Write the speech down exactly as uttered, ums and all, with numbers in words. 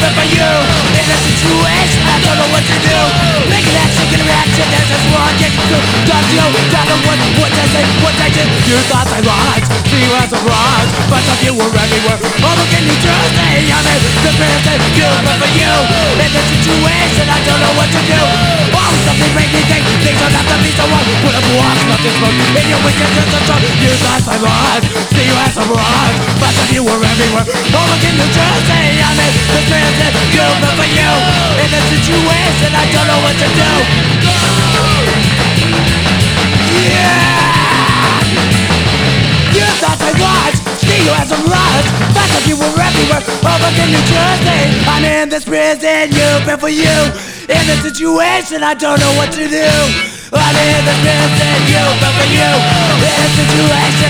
but for you in a situation I don't know what to do. Make an action, get a reaction, there's just one thing to do. Don't you, don't know what, what I say, what I did. You thought I lied, see you as a rise, but of you were everywhere. All look in New Jersey, I'm in the prison. You, but for you in a situation I don't know what to do. Oh, something made me think things don't have to be so wrong. Put a block, nothing smoke in your wicked just a drunk. You thought I lied, see you as a rise, but of you were everywhere. All look in New Jersey, I'm in the prison. You, but for you in a situation I don't know what to do. Yeah! You thought I lied, see you as a lies, but of you were everywhere. All look in New Jersey, I'm in this prison. You, but for you in a situation I don't know what to do. I'm in this prison. You, but for you in a situation